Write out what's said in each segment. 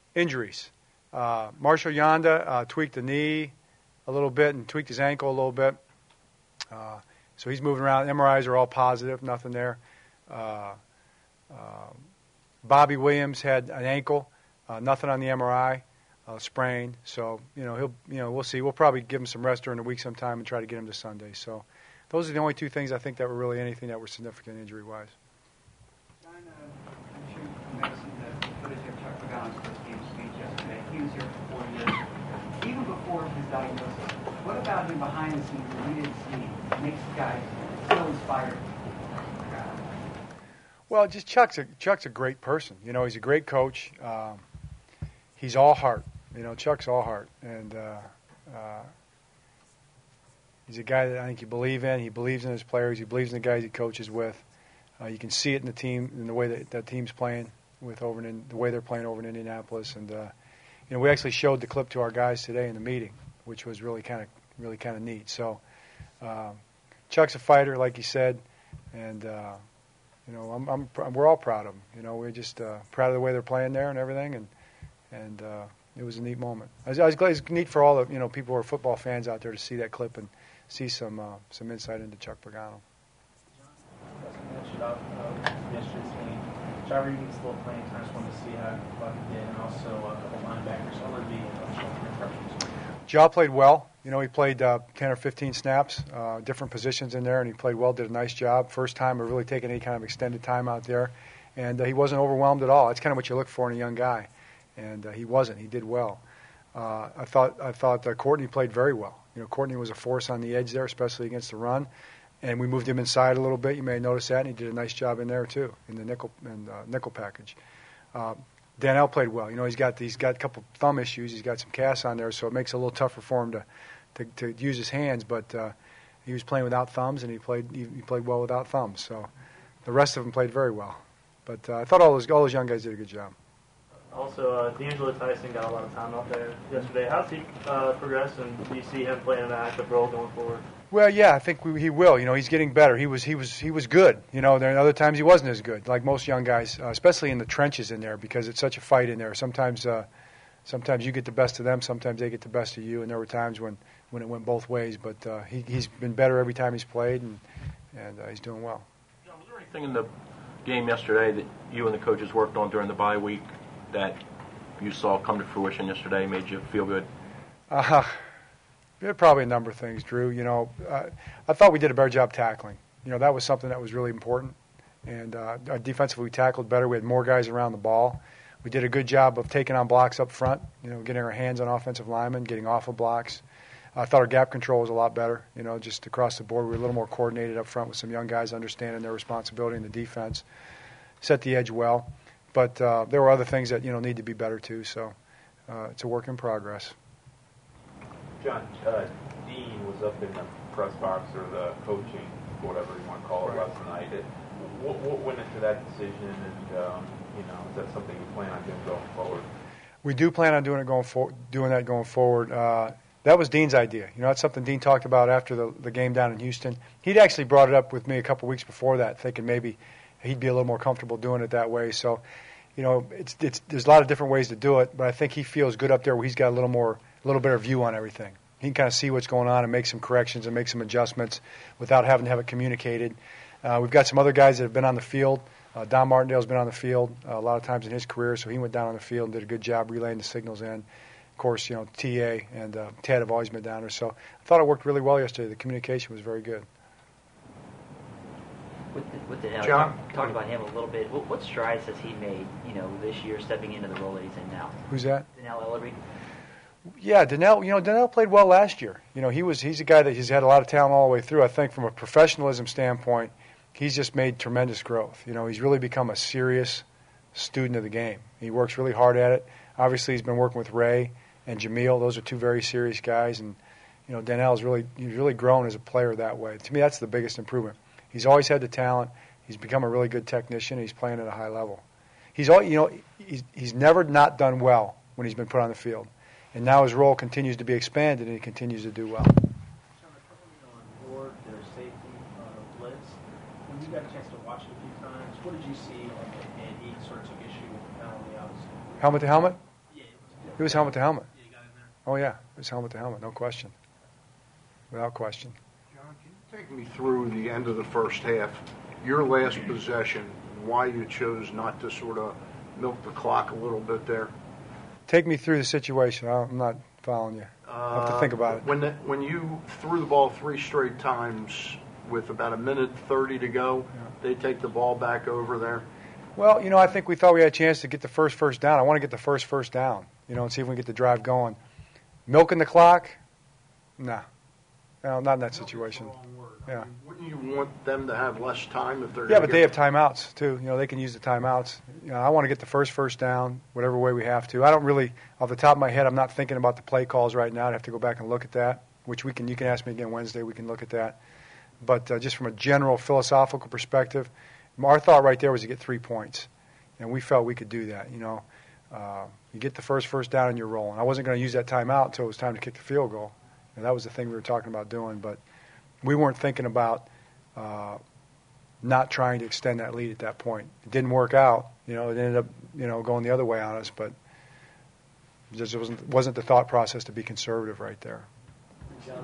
Injuries. Marshall Yanda tweaked the knee a little bit and tweaked his ankle a little bit. So he's moving around. MRIs are all positive, nothing there. Bobby Williams had an ankle, nothing on the MRI, sprained. So we'll see. We'll probably give him some rest during the week sometime and try to get him to Sunday. So those are the only two things I think that were really anything that were significant injury-wise. John, I'm sure you may have seen the footage of Chuck Pagano's first game speech yesterday. He was here for 4 years. Even before his diagnosis, what about him behind the scenes that we didn't see makes the guys so inspired? Well, just Chuck's a great person. He's a great coach. He's all heart. Chuck's all heart, and he's a guy that I think you believe in. He believes in his players. He believes in the guys he coaches with. You can see it in the team, in the way that team's playing the way they're playing over in Indianapolis. And we actually showed the clip to our guys today in the meeting, which was really kind of neat. So Chuck's a fighter, like he said, and we're all proud of him. We're just proud of the way they're playing there and everything, and it was a neat moment. I was glad it's neat for all the people who are football fans out there to see that clip and see some insight into Chuck Pagano. Yesterday's game. Trevor Egan's still playing time. Just wanted to see how he did, and also a couple linebackers. What would be impressions? Jaw played well. He played 10 or 15 snaps, different positions in there, and he played well, did a nice job. First time of really taking any kind of extended time out there. And he wasn't overwhelmed at all. That's kind of what you look for in a young guy. And he wasn't. He did well. I thought Courtney played very well. Courtney was a force on the edge there, especially against the run. And we moved him inside a little bit. You may notice that, and he did a nice job in there too, in the nickel package. Danelle played well. He's got a couple thumb issues. He's got some casts on there, so it makes it a little tougher for him to use his hands. But he was playing without thumbs, and he played well without thumbs. So the rest of them played very well. But I thought all those young guys did a good job. Also, D'Angelo Tyson got a lot of time out there yesterday. How's he progress, and do you see him playing an active role going forward? Well, yeah, I think he will. He's getting better. He was good. There are other times he wasn't as good, like most young guys, especially in the trenches in there, because it's such a fight in there. Sometimes you get the best of them, sometimes they get the best of you, and there were times when it went both ways. But he's been better every time he's played, and he's doing well. John, was there anything in the game yesterday that you and the coaches worked on during the bye week that you saw come to fruition yesterday, made you feel good? There are probably a number of things, Drew. I thought we did a better job tackling. That was something that was really important. And defensively, we tackled better. We had more guys around the ball. We did a good job of taking on blocks up front, getting our hands on offensive linemen, getting off of blocks. I thought our gap control was a lot better, just across the board. We were a little more coordinated up front with some young guys understanding their responsibility in the defense. Set the edge well. But there were other things that, need to be better too. So it's a work in progress. John, Dean was up in the press box or the coaching, whatever you want to call it, last night. What went into that decision, and is that something you plan on doing going forward? We do plan on doing that going forward. That was Dean's idea. That's something Dean talked about after the game down in Houston. He'd actually brought it up with me a couple weeks before that, thinking maybe he'd be a little more comfortable doing it that way. So, there's a lot of different ways to do it, but I think he feels good up there where he's got a little better view on everything. He can kind of see what's going on and make some corrections and make some adjustments without having to have it communicated. We've got some other guys that have been on the field. Don Martindale's been on the field a lot of times in his career, so he went down on the field and did a good job relaying the signals in. Of course, TA and Ted have always been down there. So I thought it worked really well yesterday. The communication was very good. With Danelle, John? Talk about him a little bit. What strides has he made, this year, stepping into the role that he's in now? Who's that? Danelle Ellery. Yeah, Danelle played well last year. He's a guy that he's had a lot of talent all the way through. I think from a professionalism standpoint, he's just made tremendous growth. He's really become a serious student of the game. He works really hard at it. Obviously, he's been working with Ray and Jameel. Those are two very serious guys, and Danelle's really grown as a player that way. To me, that's the biggest improvement. He's always had the talent. He's become a really good technician. He's playing at a high level. He's never not done well when he's been put on the field. And now his role continues to be expanded, and he continues to do well. John, they're coming on board their safety blitz. When you got a chance to watch it a few times, what did you see? And he sort of took issue with the penalty, obviously. Helmet to helmet? Yeah. It was helmet to helmet. Yeah, you got in there. Oh, yeah. It was helmet to helmet, no question. Without question. John, can you take me through the end of the first half, your last possession, why you chose not to sort of milk the clock a little bit there? Take me through the situation. I'm not following you. I have to think about it. When you threw the ball 3 straight times with about 1:30 to go, they take the ball back over there. Well, I think we thought we had a chance to get the first down. I want to get the first down, and see if we can get the drive going. Milking the clock? Nah. No, not in that situation. Yeah. Wouldn't you want them to have less time if they're Yeah, but they have timeouts too. They can use the timeouts. I want to get the first down, whatever way we have to. I don't really, off the top of my head, I'm not thinking about the play calls right now. I'd have to go back and look at that, which you can ask me again Wednesday. We can look at that. But just from a general philosophical perspective, our thought right there was to get 3 points, and we felt we could do that. You get the first down and you're rolling. I wasn't going to use that timeout until it was time to kick the field goal, and that was the thing we were talking about doing. But we weren't thinking about not trying to extend that lead at that point. It didn't work out. It ended up going the other way on us, but it just wasn't the thought process to be conservative right there. John,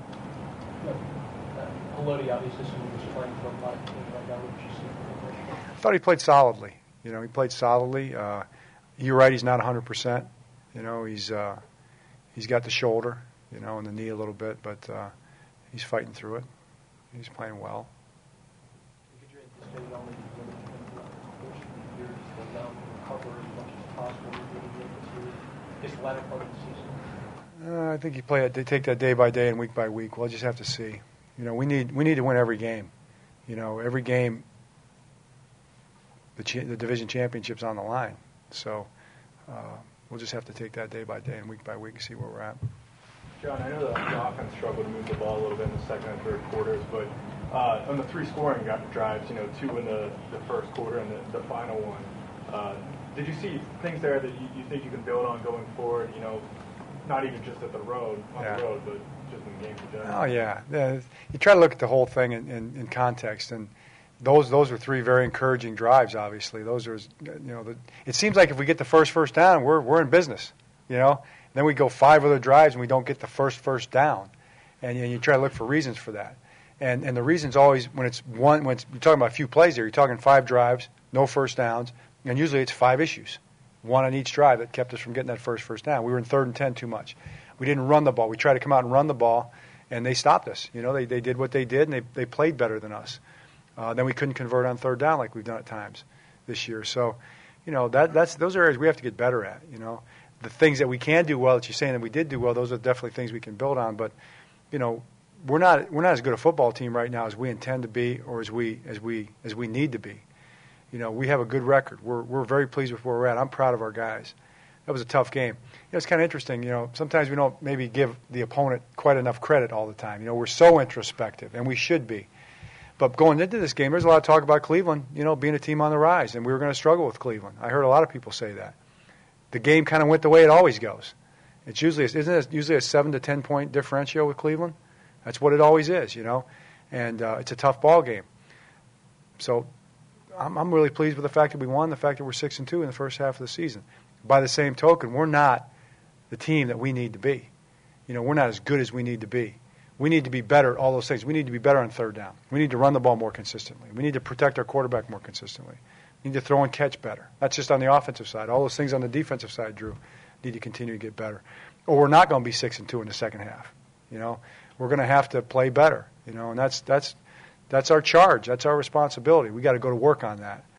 Haloti obviously was playing for a lot of teams right now. What did you see? I thought he played solidly. He played solidly. You're right, he's not 100%. He's got the shoulder, and the knee a little bit, but he's fighting through it. He's playing well. Could you anticipate only recover as much as possible this latter part of the season? I think they take that day by day and week by week. We'll just have to see. We need to win every game. Every game, the division championship's on the line. So we'll just have to take that day by day and week by week and see where we're at. John, I know the offense struggled to move the ball a little bit in the second and third quarters, but on the 3 scoring drives, 2 in the first quarter and the final one, did you see things there that you think you can build on going forward, not even just on the road, but just in the games in general? Oh, yeah. You try to look at the whole thing in context, and those were 3 very encouraging drives, obviously. Those are, it seems like if we get the first down, we're in business, Then we go 5 other drives and we don't get the first down, and you try to look for reasons for that. And the reason's always when you're talking about a few plays there, you're talking 5 drives, no first downs, and usually it's 5 issues, 1 on each drive that kept us from getting that first down. We were in 3rd and 10 too much. We didn't run the ball. We tried to come out and run the ball, and they stopped us. They did what they did, and they played better than us. Then we couldn't convert on 3rd down like we've done at times this year. So, those are areas we have to get better at. The things that we can do well that you're saying that we did do well, those are definitely things we can build on. But, we're not as good a football team right now as we intend to be or as we need to be. We have a good record. We're very pleased with where we're at. I'm proud of our guys. That was a tough game. It's kind of interesting. Sometimes we don't maybe give the opponent quite enough credit all the time. We're so introspective, and we should be. But going into this game, there's a lot of talk about Cleveland, being a team on the rise, and we were going to struggle with Cleveland. I heard a lot of people say that. The game kind of went the way it always goes. Isn't it usually a 7 to 10 point differential with Cleveland? That's what it always is, and it's a tough ball game. So I'm really pleased with the fact that we won, the fact that we're 6-2 in the first half of the season. By the same token, we're not the team that we need to be. We're not as good as we need to be. We need to be better at all those things. We need to be better on 3rd down. We need to run the ball more consistently. We need to protect our quarterback more consistently. We need to throw and catch better. That's just on the offensive side. All those things on the defensive side, Drew, need to continue to get better. Or we're not going to be 6-2 in the second half. We're going to have to play better. And that's our charge. That's our responsibility. We got to go to work on that.